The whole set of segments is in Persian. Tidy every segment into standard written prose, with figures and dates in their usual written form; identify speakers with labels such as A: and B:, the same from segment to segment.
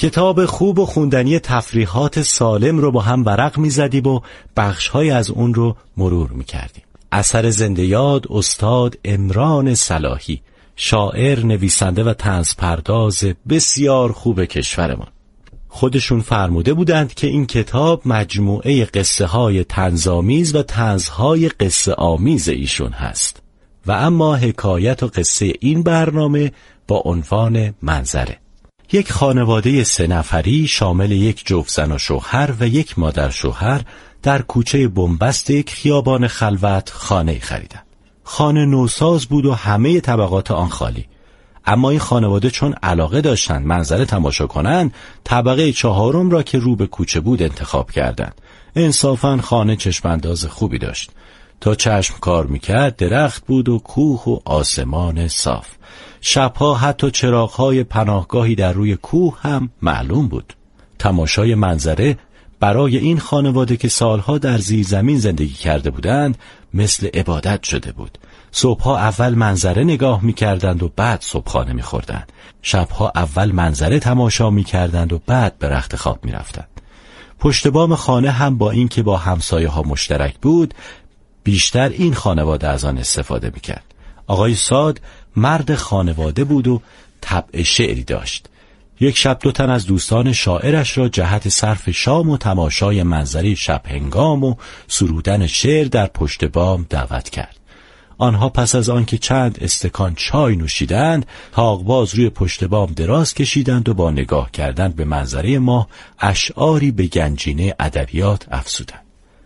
A: کتاب خوب و خوندنی تفریحات سالم رو با هم ورق می‌زدیم و بخش‌های از اون رو مرور می‌کردیم. اثر زنده یاد استاد عمران صلاحی، شاعر، نویسنده و طنزپرداز بسیار خوب کشورمان. خودشون فرموده بودند که این کتاب مجموعه قصه های طنزآمیز و طنزهای قصه آمیز ایشون هست و اما حکایت و قصه این برنامه با عنوان منظره. یک خانواده 3 نفری شامل یک جفت زن و شوهر و یک مادر شوهر در کوچه بنبست یک خیابان خلوت خانه خریدند. خانه نوساز بود و همه طبقات آن خالی. اما این خانواده چون علاقه داشتند منظره تماشا کنند، طبقه 4 را که رو به کوچه بود انتخاب کردند. انصافاً خانه چشمانداز خوبی داشت. تا چشم کار میکرد درخت بود و کوه و آسمان صاف. شبها حتی چراغ‌های پناهگاهی در روی کوه هم معلوم بود. تماشای منظره برای این خانواده که سالها در زیرزمین زندگی کرده بودند مثل عبادت شده بود. صبحها اول منظره نگاه می‌کردند و بعد صبحانه می‌خوردند. شبها اول منظره تماشا می‌کردند و بعد به رخت خواب می‌رفتند. پشت بام خانه هم با این که با همسایه‌ها مشترک بود، بیشتر این خانواده از آن استفاده می‌کرد. آقای ساد مرد خانواده بود و طبع شعری داشت. یک شب 2 تن از دوستان شاعرش را جهت صرف شام و تماشای منظره شب هنگام و سرودن شعر در پشت بام دعوت کرد. آنها پس از آنکه چند استکان چای نوشیدند، طاق‌باز روی پشت بام دراز کشیدند و با نگاه کردن به منظره ماه اشعاری به گنجینه ادبیات افزودند.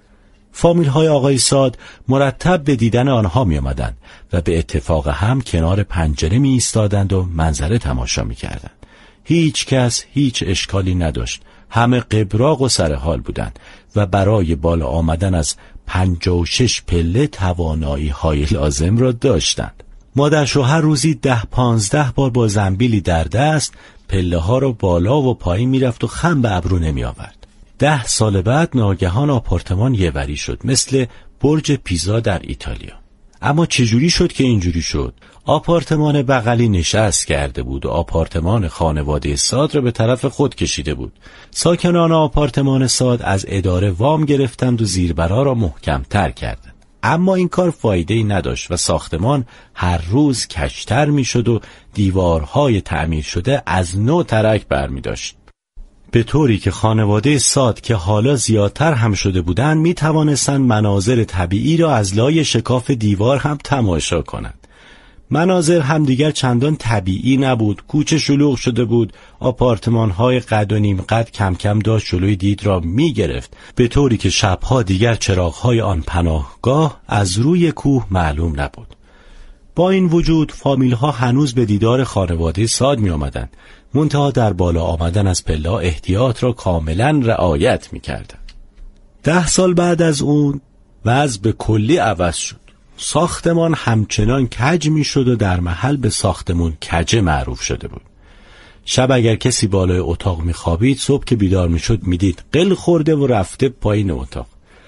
A: فامیل‌های آقای ساد مرتب به دیدن آنها می آمدند و به اتفاق هم کنار پنجره می ایستادند و منظره تماشا می کردند. هیچ کس هیچ اشکالی نداشت. همه قبراق و سرحال بودند و برای بالا آمدن از 56 پله توانایی های لازم را داشتند. مادر شوهر روزی 10-15 بار با زنبیلی در دست پله ها را بالا و پایین می رفت و خم به ابرو نمی آورد. 10 سال بعد ناگهان آپارتمان یهوری شد، مثل برج پیزا در ایتالیا. اما چجوری شد که اینجوری شد؟ آپارتمان بغلی نشست کرده بود و آپارتمان خانواده ساد را به طرف خود کشیده بود. ساکنان آپارتمان ساد از اداره وام گرفتند و زیربرا را محکم تر کردند. اما این کار فایده‌ای نداشت و ساختمان هر روز کج‌تر می‌شد و دیوارهای تعمیر شده از نو ترک برمی داشت. به طوری که خانواده ساد که حالا زیادتر هم شده بودند می توانستند مناظر طبیعی را از لای شکاف دیوار هم تماشا کنند. مناظر هم دیگر چندان طبیعی نبود، کوچه شلوغ شده بود، آپارتمان‌های قد و نیم قد کم کم داشت جلوی دید را می گرفت، به طوری که شبها دیگر چراغ‌های آن پناهگاه از روی کوه معلوم نبود. با این وجود فامیل‌ها هنوز به دیدار خانواده ساد می آمدند، منتها در بالا آمدن از پله احتیاط را کاملا رعایت می کردند. 10 سال بعد از اون وضع به کلی عوض شد. ساختمان همچنان کج می شد و در محل به ساختمون کجه معروف شده بود. شب اگر کسی بالای اتاق می خوابید، صبح که بیدار می شد می دید قل خورده و رفته پایین اتاق.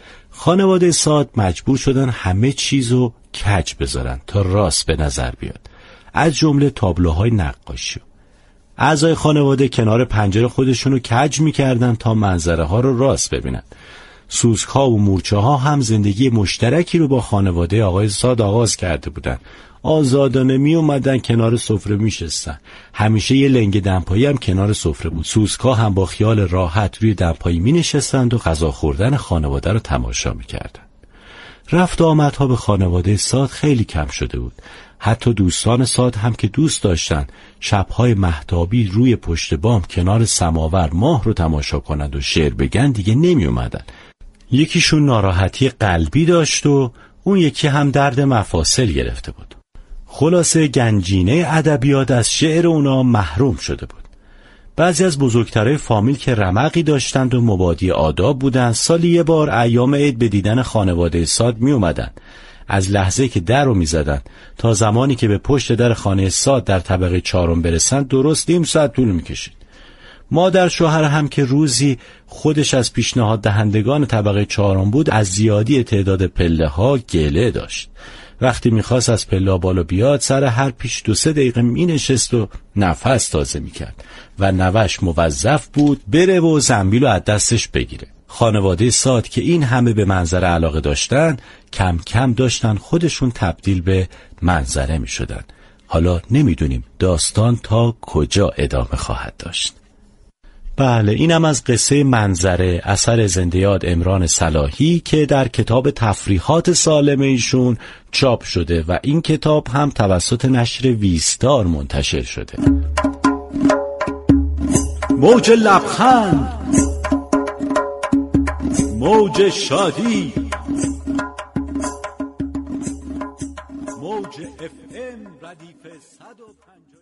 A: خانواده ساد مجبور شدن همه چیزو کج بذارن تا راست به نظر بیاد، از جمله تابلوهای نقاشی. اعضای خانواده کنار پنجره خودشونو کج می‌کردن تا منظره ها رو راست ببینن. سوسک‌ها و مورچه‌ها هم زندگی مشترکی رو با خانواده آقای ساد آغاز کرده بودن. آزادانه می اومدن کنار سفره میشستن. همیشه یه لنگ دمپایی هم کنار سفره بود. سوسک‌ها هم با خیال راحت روی دمپایی می نشستند و غذا خوردن خانواده رو تماشا می‌کردن. رفت و آمدها به خانواده ساد خیلی کم شده بود. حتی دوستان ساد هم که دوست داشتن شبهای مهتابی روی پشت بام کنار سماور ماه رو تماشا کنند و شعر بگن دیگه نمی اومدن. یکیشون ناراحتی قلبی داشت و اون یکی هم درد مفاصل گرفته بود. خلاصه گنجینه ادبیات از شعر اونا محروم شده بود. بعضی از بزرگترهای فامیل که رمقی داشتند و مبادی آداب بودند، سالی یه بار ایام عید به دیدن خانواده ساد می اومدن. از لحظه که در رو می زدن تا زمانی که به پشت در خانه ساد در طبقه 4 برسند درست نیم ساعت طول می کشید. مادر شوهر هم که روزی خودش از پیشنهاد دهندگان طبقه 4 بود، از زیادی تعداد پله ها گله داشت. وقتی میخواست از پلا بالا بیاد سر هر پیش 2-3 دقیقه مینشست و نفس تازه میکرد و نوش موظف بود بره و زنبیل رو از دستش بگیره. خانواده ساد که این همه به منظره علاقه داشتن کم کم داشتن خودشون تبدیل به منظره میشدن. حالا نمیدونیم داستان تا کجا ادامه خواهد داشت. بله، اینم از قصه منظره، اثر زنده‌یاد عمران صلاحی که در کتاب تفریحات سالم ایشون چاپ شده و این کتاب هم توسط نشر ویستار منتشر شده. موج لبخند، موج شادی، موج FM ردیف 150.